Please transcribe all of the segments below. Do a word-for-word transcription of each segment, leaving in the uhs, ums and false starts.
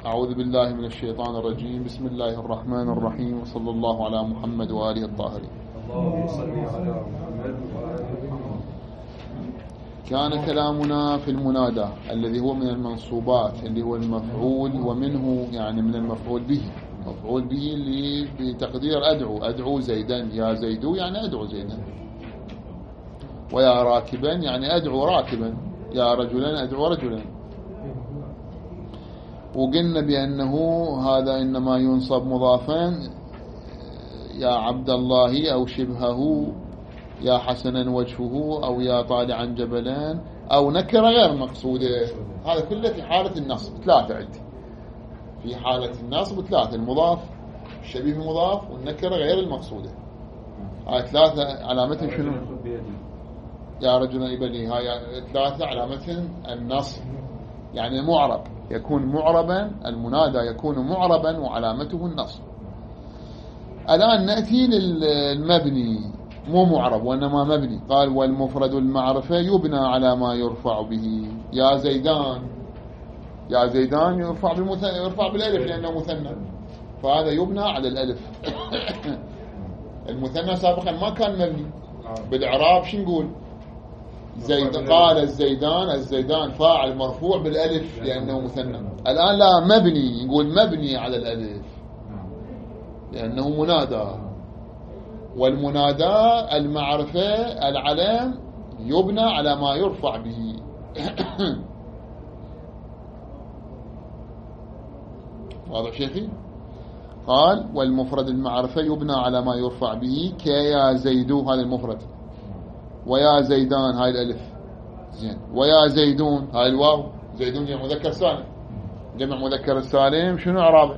أعوذ بالله من الشيطان الرجيم. بسم الله الرحمن الرحيم، وصلى الله على محمد وآله الطاهرين. اللهم صل على محمد وآله محمد. كان كلامنا في المنادى الذي هو من المنصوبات، اللي هو المفعول، ومنه يعني من المفعول به. مفعول به اللي بتقدير أدعو أدعو زيدا، يا زيد يعني أدعو زيدا، ويا راكبا يعني أدعو راكبا، يا رجلا أدعو رجلا. وقلنا بأنه هذا إنما ينصب مضافا، يا عبد الله أو شبهه، يا حسنا وجهه، أو يا طالعا جبلان، أو نكرة غير مقصودة. هذا كله في حالة النصب. ثلاثة عندي في حالة النصب، ثلاثة: المضاف، الشبيه المضاف، والنكرة غير المقصودة. هاي ثلاثة علامتهم شنو؟ يا رجلا يبني. هاي ثلاثة علامتهم النصب، يعني معرب، يكون معربا، المنادى يكون معربا وعلامته النصب. الآن نأتي للمبني، مو معرب وإنما مبني. قال: والمفرد المعرفة يبنى على ما يرفع به. يا زيدان، يا زيدان يرفع بالمثنى، يرفع بالألف لأنه مثنى، فهذا يبنى على الألف. المثنى سابقا ما كان مبني. بالإعراب شو نقول؟ زيد. قال الزيدان، الزيدان فاعل مرفوع بالألف لأنه مثنى. الآن لا، مبني، نقول مبني على الألف لأنه منادى. والمنادى المعرفة العلم يبنى على ما يرفع به. واضح شيخي؟ قال: والمفرد المعرفة يبنى على ما يرفع به، كيا زيدو، هذا المفرد، ويا زيدان هاي الألف، زين، ويا زيدون هاي الواو. زيدون جمع مذكر سالم، جمع مذكر السالم شنو إعرابه؟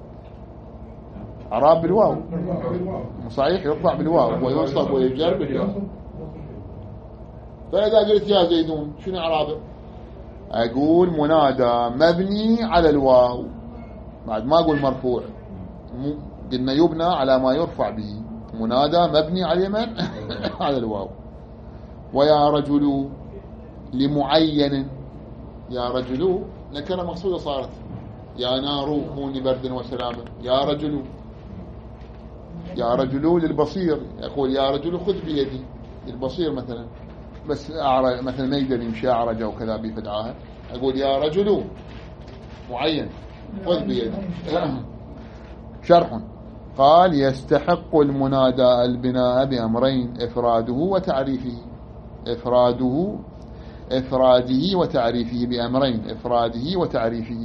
إعراب بالواو، صحيح، يرفع بالواو وينصب ويجر بالواو. فإذا قلت يا زيدون شنو إعرابه؟ أقول منادى مبني على الواو، بعد ما أقول مرفوع. قلنا يبنى على ما يرفع به، منادى مبني على من؟ على الواو. ويا رجل لمعين، يا رجل نكرة مقصودة صارت. يا نار كوني بردا وسلاما، يا رجل. يا رجل للبصير، يقول يا رجل خذ بيدي، للبصير مثلا، بس أعرج مثلا ما يقدر يمشي، أعرج أو كذا بفدعاها، أقول يا رجل معين خذ بيدي. شرح. قال: يستحق المنادى البناء بأمرين: إفراده وتعريفه. إفراده إفراده وتعريفه بأمرين: إفراده وتعريفه.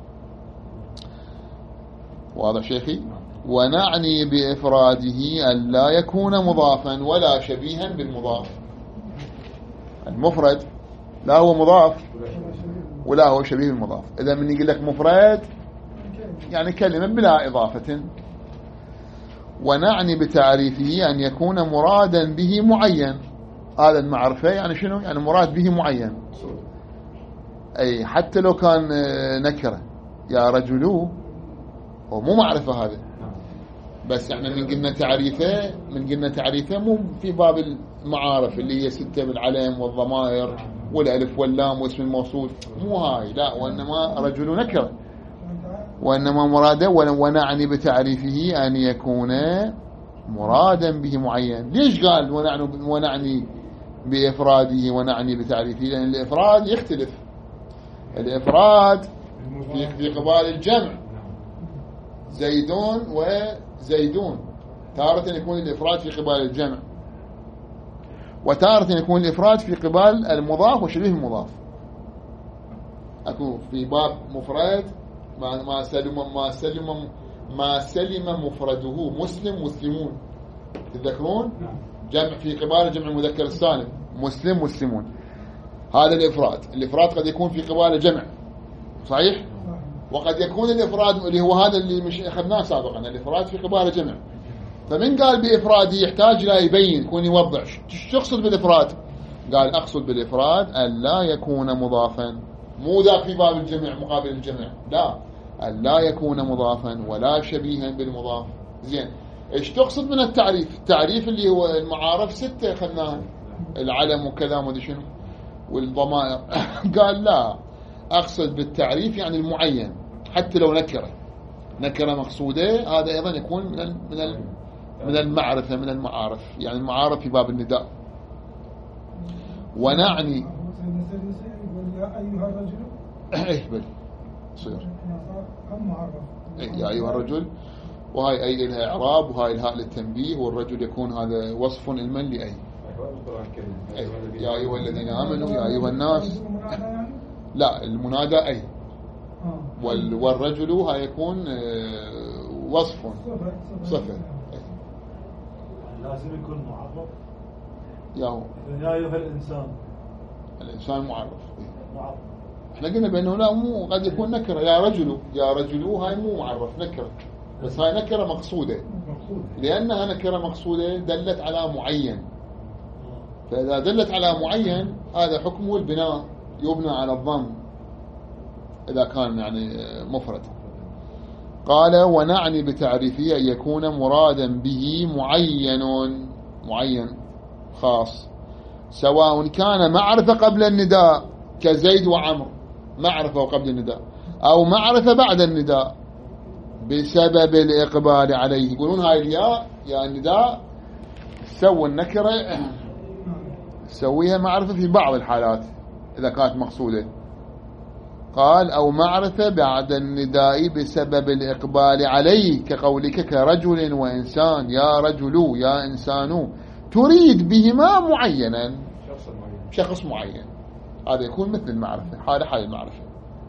واضح شيخي؟ ونعني بإفراده أن لا يكون مضافا ولا شبيها بالمضاف. المفرد لا هو مضاف ولا هو شبيه بالمضاف. إذا من يقول لك مفرد يعني كلمة بلا إضافة. ونعني بتعريفه أن يكون مرادا به معين. هذا المعرفة يعني شنو؟ يعني مراد به معين، أي حتى لو كان نكرة. يا رجل هو مو معرفة هذا، بس احنا من قلنا تعريفه، من قلنا تعريفه مو في باب المعارف اللي هي ستة بالعلم والضمائر والألف واللام واسم الموصول، مو هاي، لا، وإنما رجل نكرة، وإنما مراده. ونعني بتعريفه أن يكون مرادا به معين. ليش قال ونعني بإفراده ونعني بتعريفه؟ لأن الإفراد يختلف. الإفراد في في قبال الجمع، زيدون وزيدون، تارة يكون الإفراد في قبال الجمع، وتارة يكون الإفراد في قبال المضاف وشبيه المضاف. أكو في باب مفرد ما ما سلم ما سلم ما سلم مفرده مسلم مسلمون، تذكرون؟ جمع في قبال جمع المذكر السالم، مسلم مسلمون. هذا الإفراد. الإفراد قد يكون في قبال الجمع، صحيح؟ وقد يكون الإفراد اللي هو هذا اللي مش أخذناه سابقا، الإفراد في قبال الجمع. فمن قال بإفراده يحتاج لا يبين، يكون يوضح شو تقصد بالإفراد. قال: أقصد بالإفراد أن لا يكون مضافا، مو ذاك في باب الجمع مقابل الجمع، لا، أن لا يكون مضافا ولا شبيها بالمضاف. زين، ايش تقصد من التعريف؟ التعريف اللي هو المعارف ستة أخذناها، العلم وكذا وما ادري شنو والضمائر. قال: لا، أقصد بالتعريف يعني المعين، حتى لو نكرة نكرة مقصودة، هذا أيضا يكون من من من المعرفة، من المعارف، يعني المعارف في باب النداء. ونعني يا أيها الرجل إيه بل صير هم معرف إيه يا أيها الرجل، وهاي أي لها إعراب، وهاي الهاء للتنبيه، والرجل يكون هذا وصف المن لأي. أي يا أيها الذين آمنوا يا أيها الناس. لا المنادى أي، والرجل هاي يكون وصف صفة. لازم يكون معرف. يا هو يا أيها الإنسان، الإنسان معرف. معرف. احنا قلنا بأنه لا، مو قد يكون نكرة. يا رجل يا رجل هاي مو معرف، نكرة، بس هاي نكرة مقصودة، لأنها نكرة مقصودة دلت على معين. فإذا دلت على معين هذا حكمه البناء، يبنى على الضم إذا كان يعني مفرد. قال ونعني بتعريفه أن يكون مرادا به معين، معين خاص، سواء كان معرفة قبل النداء كزيد وعمر، معرفة قبل النداء، أو معرفة بعد النداء بسبب الإقبال عليه. يقولون هاي الياء يا النداء سوى النكرة سويها معرفة في بعض الحالات إذا كانت مقصودة. قال أو معرفة بعد النداء بسبب الإقبال عليه، كقولك كرجل وإنسان، يا رجل يا إنسان، تريد بهما معينا، شخص معين، هذا يكون مثل المعرفة، حال حال المعرفة.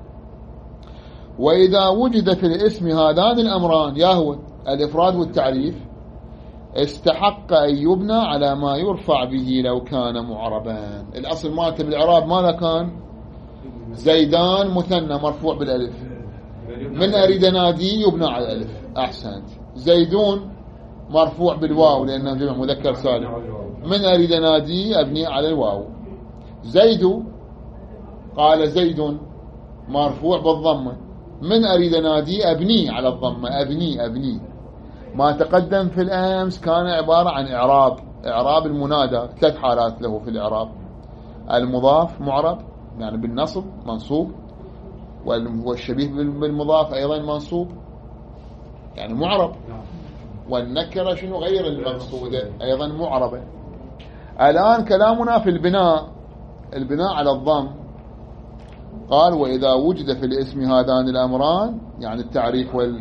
وإذا وجد في الاسم هذان الأمران، يا هو الإفراد والتعريف، استحق أن يبنى على ما يرفع به لو كان معربا. الأصل مالته بالإعراب ماذا كان؟ زيدان مثنى مرفوع بالألف، من أريد نادي يبنى على الألف. أحسنت. زيدون مرفوع بالواو لأنه جمع مذكر سالم، من أريد نادي أبني على الواو. زيد قال زيد مرفوع بالضمة، من أريد نادي أبني على الضمة، أبني أبني. ما تقدم في الأمس كان عبارة عن إعراب، إعراب المنادى ثلاث حالات له في الإعراب: المضاف معرب يعني بالنصب منصوب، والشبيه بالمضاف أيضا منصوب يعني معرب، والنكرة شنو غير المقصودة أيضا معربة. الآن كلامنا في البناء، البناء على الضم. قال وإذا وجد في الاسم هذان الأمران، يعني التعريف وال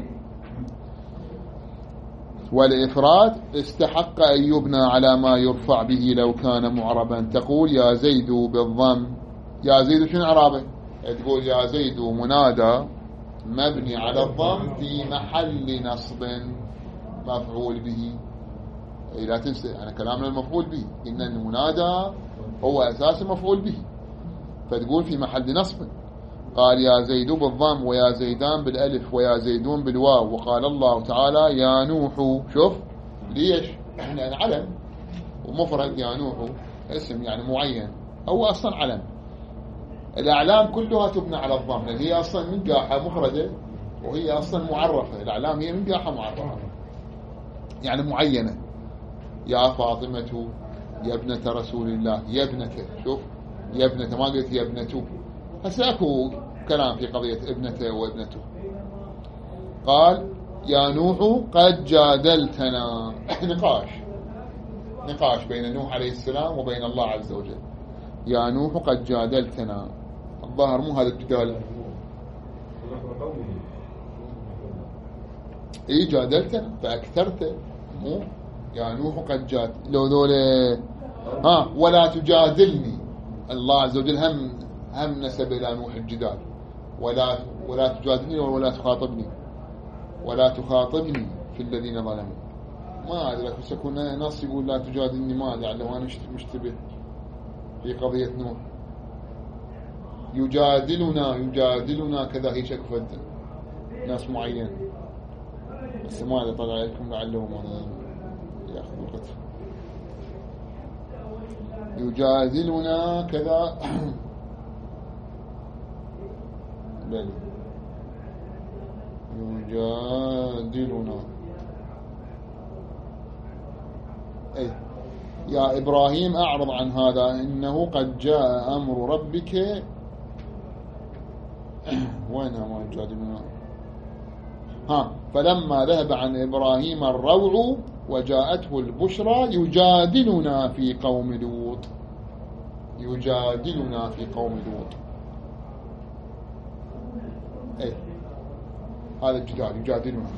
والإفراد، استحق أن يبنى على ما يرفع به لو كان معربا. تقول يا زيد بالضم، يا زيد شنو إعرابه؟ تقول يا زيد منادى مبني على الضم في محل نصب مفعول به. لا تنسى أنا كلامنا المفعول به، إن المنادى هو أساس مفعول به، فتقول في محل نصب. قال يا زيد بالضم، ويا زيدان بالألف، ويا زيدون بالواو. وقال الله تعالى يا نوح. شوف ليش؟ لأن علم ومفرد، يا نوح اسم يعني معين، هو أصلا علم. الأعلام كلها تبنى على الضم، لأن هي أصلا من قاحة مفردة، وهي أصلا معرفة. الأعلام هي من قاحة معرفة يعني معينة. يا فاطمة يا ابنة رسول الله، يا ابنة. شوف يا ابنة، ما قلت يا ابنته. هسه اكو كلام في قضية ابنته وابنته. قال يا نوح قد جادلتنا. نقاش نقاش بين نوح عليه السلام وبين الله عز وجل. يا نوح قد جادلتنا، الظاهر مو هذا الجدال. اي جادلتنا فاكثرت، مو يا نوح قد جاد لو ذولا ها ولا تجادلني. الله عز وجل هم هم نسب إلى نوح الجدال، ولا ولا تجادلني ولا تخاطبني، ولا تخاطبني في الذين ظلموا. ما أدري بس يكون نص يقول لا تجادلني، ما لعله أنا مشتبه في قضية نوح. يجادلنا يجادلنا كذا هي شكفة ناس معين، بس ما أدري طلع عليكم لعلهم يأخذوا القتل. يجادلنا كذا بل يجادلنا. أي يا إبراهيم أعرض عن هذا، إنه قد جاء أمر ربك. وينها ما يجادلنا؟ ها فلما ذهب عن إبراهيم الروع وجاءته البشرى يجادلنا في قوم لوط يجادلنا في قوم لوط. ايه هذا الجدال يجادلنا.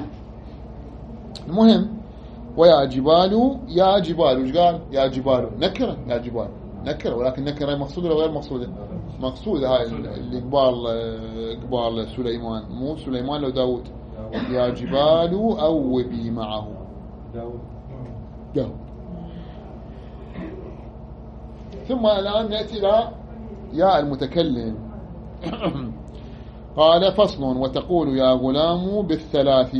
المهم ويا جبال يا جبال وش قال؟ يا جبال نكرة، يا جبال نكرة، ولكن نكرة مقصودة ولا غير مقصودة؟ مقصودة. هاي اللي قبال قبال سليمان، مو سليمان لو داود. يا جبال أوبي معه داود داود. ثم الآن نأتي إلى يا المتكلم. قال فصل وتقول يا غلام بالثلاث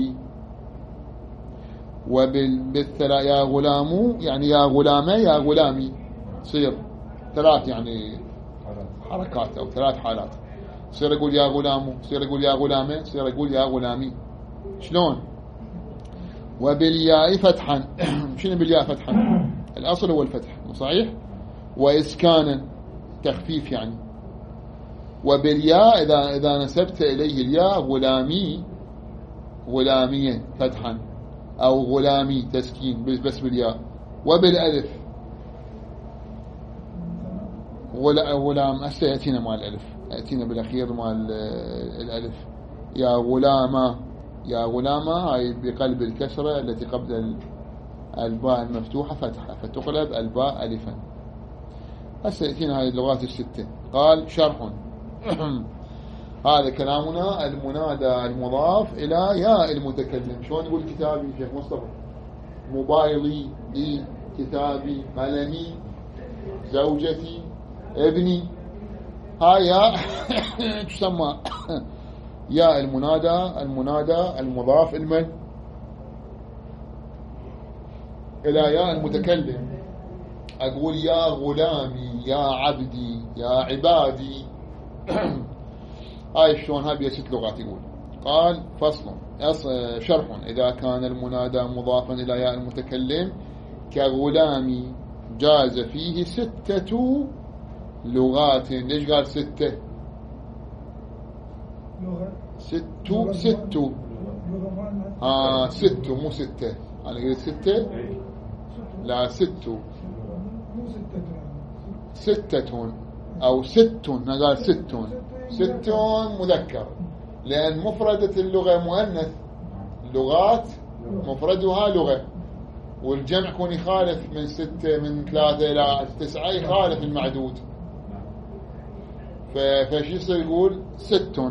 وبالثلاث يا غلام يعني يا غلامي يا غلامي صير ثلاث يعني حركات أو ثلاث حالات. صير يقول يا غلام، صير يقول يا غلامي، صير يقول يا غلامي. شلون؟ وبالياء فتحا. شنو بالياء فتحا؟ الأصل هو الفتح مو صحيح؟ وإسكانا تخفيف يعني. وبالياء إذا إذا نسبت إليه الياء غلامي غلامية فتحا أو غلامي تسكين بس بالياء. وبالألف غلام هسه يأتينا مع الألف، يأتينا بالأخير مع الألف. يا غلامة يا غلامة هاي بقلب الكسرة التي قبل الباء المفتوحة فتحة فتقلب الباء ألفا. هسه يأتينا هاي اللغات الستة. قال شرح. هذا كلامنا المنادى المضاف إلى يا المتكلم. شلون يقول كتابي شيخ مصطفى؟ موبايلي لي، كتابي، قلمي، زوجتي، ابني. هاي يا تسمى يا المنادى المنادى المضاف المن إلى يا المتكلم. أقول يا غلامي، يا عبدي، يا عبادي. هاي شلون؟ هاي بست لغات يقول. قال فصل شرح. إذا كان المنادى مضافا إلى ياء المتكلم كغلامي جاز فيه ستة لغات. ليش قال ستة؟ ستة ستة آه ستة مو ستة. أنا قلت ستة لا ستة ستة أو ست. أنا قال ست ست مذكر لأن مفردة اللغة مؤنث. اللغات مفردها لغة والجمع يكون يخالف من ستة من ثلاثة إلى تسعة يخالف المعدود. فشي يصير يقول ست.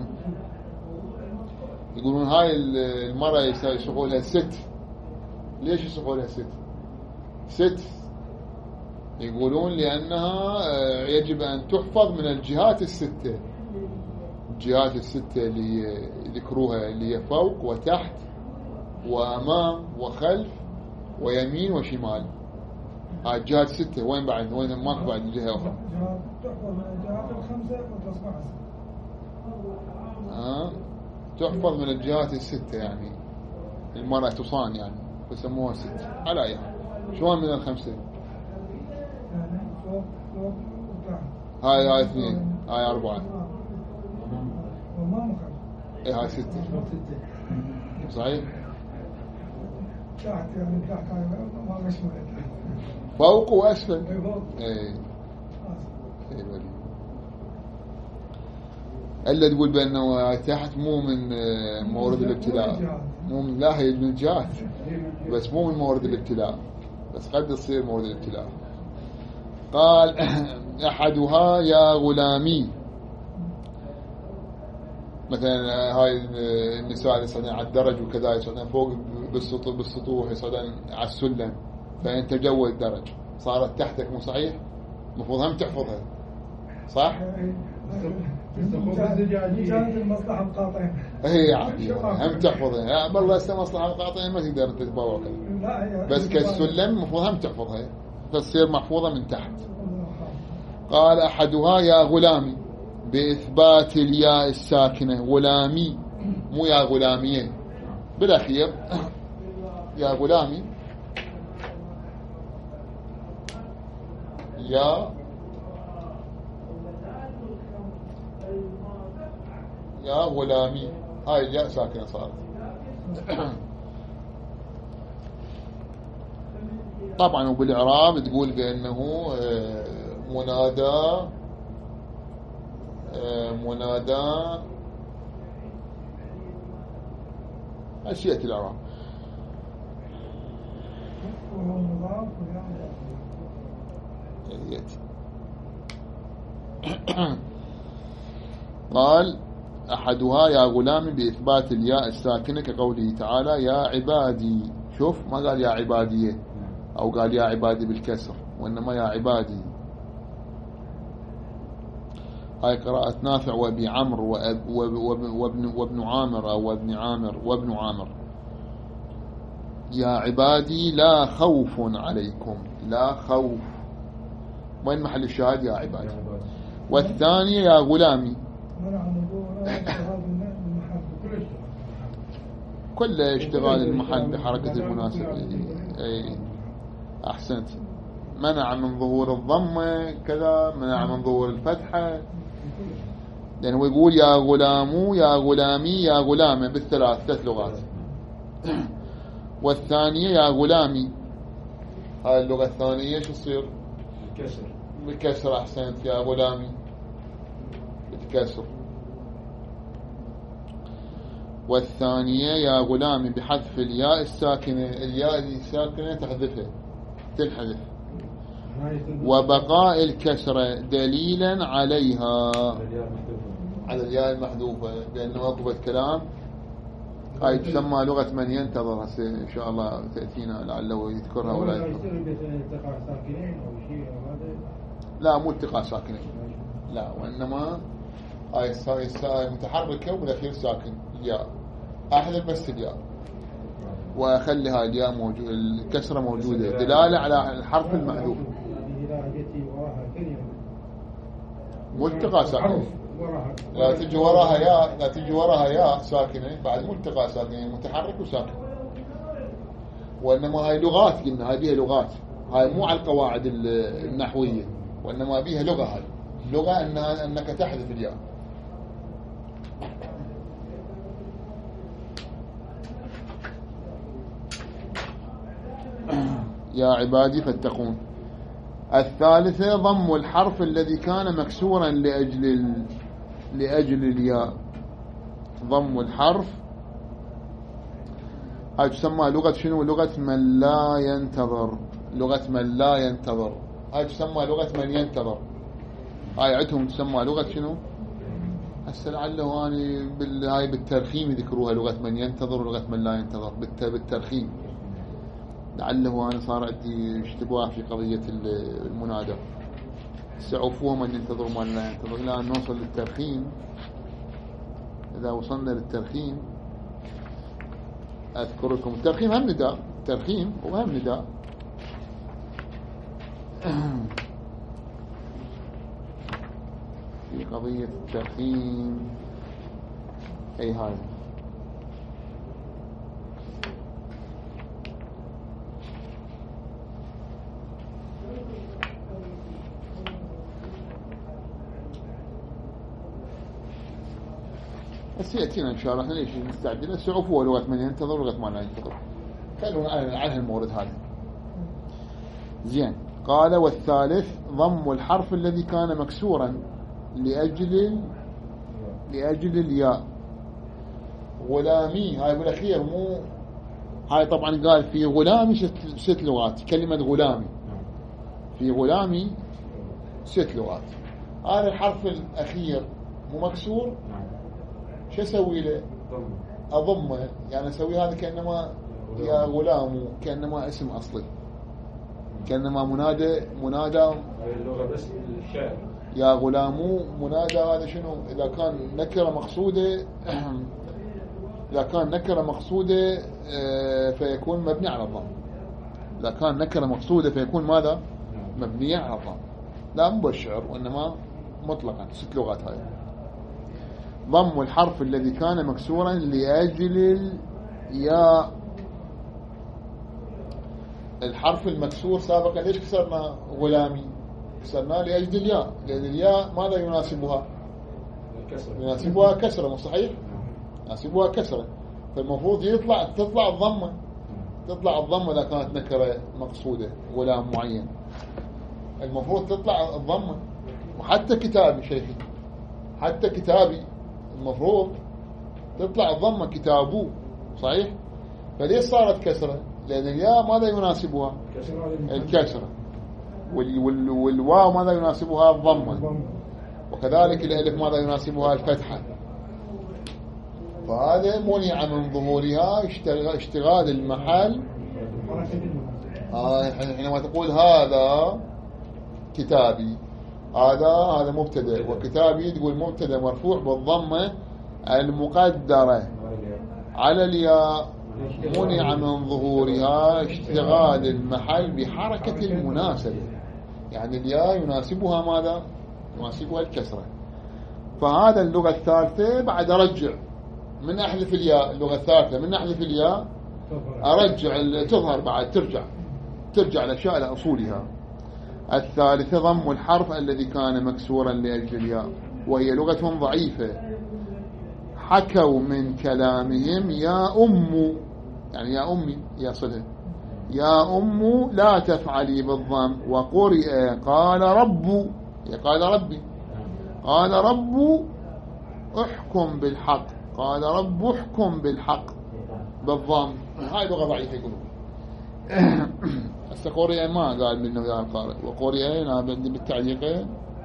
يقولون هاي المرأة يصحوا لها ست. ليش يصحوا لها ست؟ ست يقولون لأنها يجب أن تحفظ من الجهات الستة. الجهات الستة اللي ذكروها اللي هي فوق وتحت وأمام وخلف ويمين وشمال. هاي الجهات الستة. وين بعد؟ وين ماكو بعد جهة أخرى؟ تحفظ من الجهات الخمسة وتصنع ست. آه تحفظ من الجهات الستة يعني المرأة تصان يعني يسموها ست على أي حال. شلون من الخمسة؟ يعني فوق فوق وتحت. هاي هاي اثنين هاي أربعة. وما مخالف. إيه هاي ستة صحيح. تحت يعني تحت هاي ما مشمول. فوق وأسفل. اي فوق. إيه إيه ولي. إلا تقول بأنه تحت مو من مورد الابتلاء، مو من لا هي من الجهات بس مو من مورد الابتلاء، بس قد تصير مورد الابتلاء. قال أحدها يا غلامي. مثلا هاي النساء اللي يصعدن على الدرج وكذا يصعدن فوق بالسطوح بالسطوح يصعدن على السلم فأنت جو الدرج صارت تحتك مو صحيح؟ المفروض هم تحفظها صح؟ كانت المصلحة مقاطعين. هي عادي هم تحفظها. يا بالله هسه مصلحة مقاطعين ما تقدر تتبوع بس كالسلم المفروض هم تحفظها فتصير محفوظة من تحت. قال أحدها يا غلامي بإثبات الياء الساكنة. غلامي مو يا غلامية بالأخير. يا غلامي يا يا غلامي. هاي الياء ساكنة صارت طبعا وبالإعراب تقول بأنه منادى منادى أشياء الإعراب وهو مضاف يأتي. قال أحدها يا غلام بإثبات الياء الساكنة كقوله تعالى يا عبادي. شوف ما قال يا عبادية أو قال يا عبادي بالكسر، وإنما يا عبادي. هاي قراءة نافع وابي عمرو وابن, وابن عامر أو وابن عامر وابن عامر. يا عبادي لا خوف عليكم، لا خوف. وين محل الشاهد؟ يا عبادي. والثانية يا غلامي. كل اشتغال المحل بحركة المناسب. اي احسنت. منع من ظهور الضمة كذا، منع من ظهور الفتحة، لأنه هو يقول يا غلامو يا غلامي يا غلامة بالثلاث ثلاث لغات. والثانية يا غلامي، هاي اللغة الثانية شو تصير؟ بالكسر. بالكسر. أحسنت. يا غلامي بالكسر. والثانية يا غلامي بحذف الياء الساكنة. الياء الساكنة تحذفها، تنحذف. وبقاء الكسرة دليلا عليها، على الياء المحذوفة، لأنه وقفت كلام. هاي تسمى لغة من ينتظر. هسه إن شاء الله تأتينا لعله يذكرها ولا يذكرها. لا مو التقاء ساكنين، لا، وإنما هاي هاي متحركة وبالأخير ساكن الياء. أحذف بس الياء وأخلي هاي الياء موجود، الكسرة موجودة، دلالة على الحرف المحذوف. ملتقى ساكنة، لا تجي وراها ياء، لا تجي وراها ياء ساكنة بعد ملتقى ساكنة، متحرك وساكن. وإنما هاي لغات، قلنا هاي بيها لغات، هاي مو على القواعد النحوية، وإنما بيها لغة. هاي لغة أنها أنك تحذف الياء. يا عبادي فاتقون. الثالثة ضم الحرف الذي كان مكسورا لأجل ال... لأجل الياء. ضم الحرف هاي تسمى لغة شنو؟ لغة من لا ينتظر. لغة من لا ينتظر هاي تسمى لغة من ينتظر. هاي عندهم تسمى لغة شنو؟ هسه لعله اني بال... هاي بالترخيم يذكروها لغة من ينتظر ولغة من لا ينتظر بالت... بالترخيم. لعله أنا صار عندي اشتباه في قضية المنادى. سعفوه من ينتظر ومن لا ينتظر إلى أن نوصل للترخيم. إذا وصلنا للترخيم أذكركم الترخيم هم نداء، الترخيم وهم نداء. في قضية الترخيم أي هاي بس يأتينا إن شاء الله. ليش نستعجل؟ السعوف لغة من ينتظر ولغة ما لا ينتظر. خلونا على المورد هذا. زين. قال والثالث ضم الحرف الذي كان مكسورا لأجل لأجل الياء. غلامي هاي بالأخير مو هاي طبعا قال في غلامي ست, ست لغات. كلمة غلامي في غلامي ست لغات. هذا الحرف الأخير مو مكسور، شو اسوي له؟ اضمه، يعني اسوي هذا كانما يا غلام، كانما اسم اصلي، كانما منادى منادى اللغه بس الشعر. يا غلام منادى هذا شنو؟ اذا كان نكره مقصوده اذا كان نكره مقصوده فيكون مبني على الضم. اذا كان نكره مقصوده فيكون ماذا؟ مبني على الضم، لا مو بالشعر وانما مطلقا. ست لغات هاي. ضم الحرف الذي كان مكسورا لأجل الياء. الحرف المكسور سابقا ليش كسرنا غلامي؟ كسرنا لأجل الياء، لأن الياء ماذا يناسبها؟ الكسر. يناسبها كسرة، مو صحيح؟ يناسبها كسرة. فالمفروض يطلع تطلع الضمة تطلع الضمة إذا كانت نكرة مقصودة غلام معين المفروض تطلع الضمة. وحتى كتابي شيخي حتى كتابي المفروض تطلع الضمة كتابه صحيح. فليش صارت كسرة؟ لأن الياء ماذا يناسبها؟ الكسرة وال وال والواو ماذا يناسبها؟ الضمة. وكذلك الألف ماذا يناسبها؟ الفتحة. فهذا منع من ظهورها اشتغال المحل. آه حينما تقول هذا كتابي هذا هذا مبتدأ وكتابي تقول مبتدأ مرفوع بالضمة المقدرة على الياء منع من ظهورها اشتغال المحل بحركة المناسبة. يعني الياء يناسبها ماذا؟ يناسبها الكسرة. فهذا اللغة الثالثة بعد أرجع من أحذف الياء. اللغة الثالثة من أحذف الياء أرجع تظهر بعد ترجع ترجع الأشياء إلى أصولها. الثالثة ضم الحرف الذي كان مكسورا لأجل الياء وهي لغة ضعيفة. حكوا من كلامهم يا أم يعني يا أمي يا صلة يا أم لا تفعلي بالضم. وقرئ قال رب قال ربي قال رب احكم بالحق قال رب احكم بالحق بالضم. هاي لغة ضعيفة يقولون. هسه قرئ ما قال منه يا القارئ وقرئ أنا عندي بالتعليق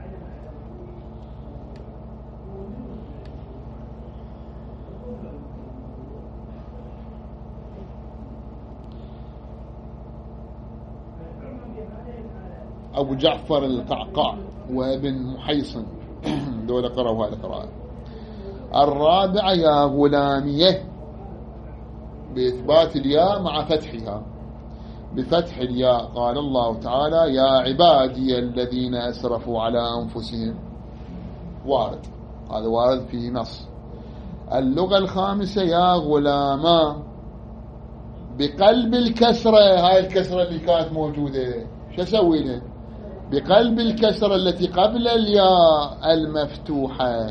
أبو جعفر القعقاع وابن محيصن دول قرأوا هذه القراءة. الرابع يا غلامية بإثبات الياء مع فتحها بفتح الياء. قال الله تعالى يا عبادي الذين أسرفوا على أنفسهم وارد هذا وارد فيه نص. اللغة الخامسة يا غلاما بقلب الكسرة. هاي الكسرة اللي كانت موجودة شو أسوي له؟ بقلب الكسرة التي قبل الياء المفتوحة.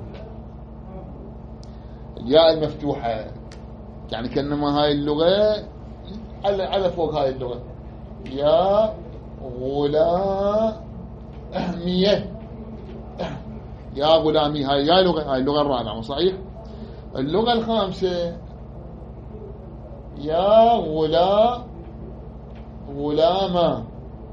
الياء المفتوحة يعني كأنما هاي اللغة على على فوق هاي اللغة يا غلامية يا غلامي. هاي يا لغة هاي اللغة الرابعة صحيح. اللغة الخامسة يا غلا غلاما.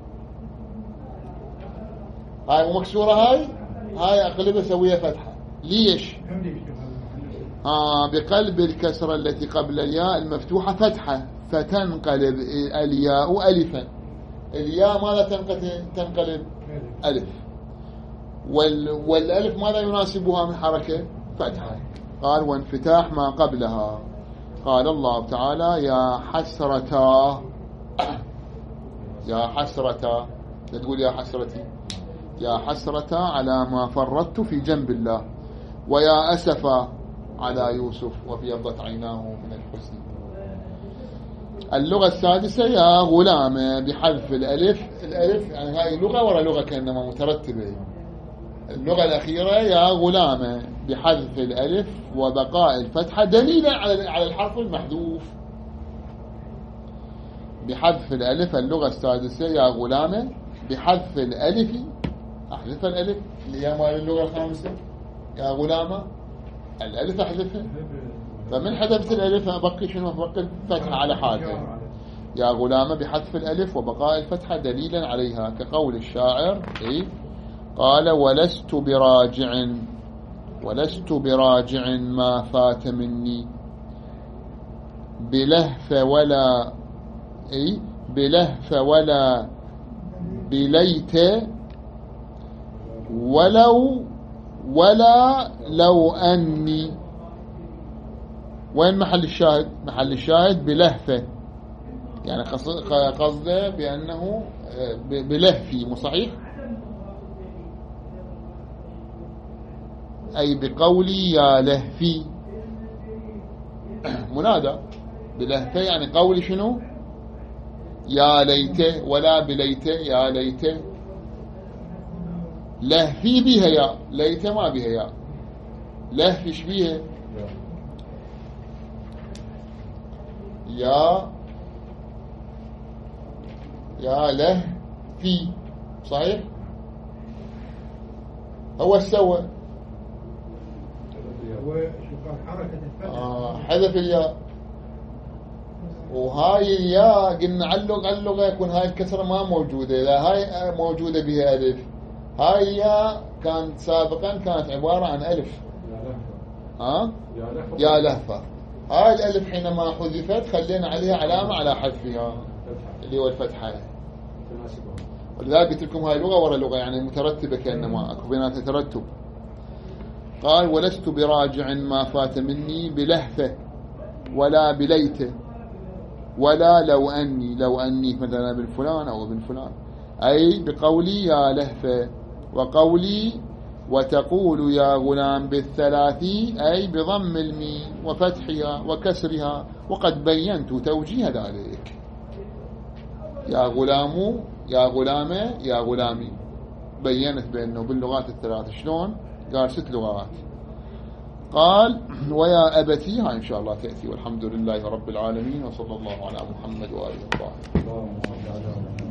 هاي مكسورة هاي هاي أقلب أسويها فتحة. ليش؟ آه بقلب الكسرة التي قبل الياء المفتوحة فتحة فتنقلب الياء ألفا. الياء ماذا تنقلب؟ ألف. وال والألف ماذا يناسبها من حركة؟ فتحة. قال وانفتاح ما قبلها. قال الله تعالى يا حسرتا يا حسرتا تقول يا حسرتي يا حسرتا على ما فرطت في جنب الله ويا أسفا على يوسف وابيضت عيناه من الحزن. اللغة السادسة يا غلام بحذف الألف. الألف يعني هاي لغة ولا لغة كأنما مترتبة. اللغة الأخيرة يا غلام بحذف الألف وبقاء الفتحة دليلا على الحرف المحذوف. بحذف الألف اللغة السادسة يا غلام بحذف الألف أحذف الألف اللي هي مال اللغة الخامسة يا غلامة الألف أحذفها. فمن حذفت الألف أبقي شنو؟ أبقي الفتحة على حالها. يا غلامة بحذف الألف وبقاء الفتحة دليلا عليها كقول الشاعر إيه؟ قال ولست براجع ولست براجع ما فات مني بلهف ولا إيه؟ بلهف ولا بليت ولو ولا لو أني. وين محل الشاهد؟ محل الشاهد بلهفة يعني قصده بأنه بلهفي مو صحيح أي بقولي يا لهفي منادى بلهفة يعني قولي شنو؟ يا ليته ولا بليته يا ليته. لهفي بها يا ليته ما بها يا لهفي ايش بيها؟ يا يا له في صحيح هو سوى هو شو قال حركة الفتح آه حذف الياء وهاي الياء قلنا علق علق يكون هاي الكسرة ما موجودة إذا هاي موجودة بها ألف هاي الياء كانت سابقا كانت عبارة عن ألف ها يا لهفة هاي الألف حينما حذفت خلينا عليها علامة على حذفها اللي هو الفتحة ولذلك قلت لكم هاي لغة ورا لغة يعني مترتبة كأنما أكو بيناتها ترتب. قال ولست براجع ما فات مني بلهفة ولا بليته ولا لو أني لو أني مثلا ابن فلان أو ابن فلان أي بقولي يا لهفة وقولي وتقول يا غلام بالثلاثي أي بضم الميم وفتحها وكسرها وقد بينت توجيه ذلك يا غلام يا غلامة يا غلامي بينت بأنه باللغات الثلاث شلون قال ست لغات. قال ويا أبتي هاي إن شاء الله تأتي والحمد لله رب العالمين وصلى الله على محمد وآله وصحبه.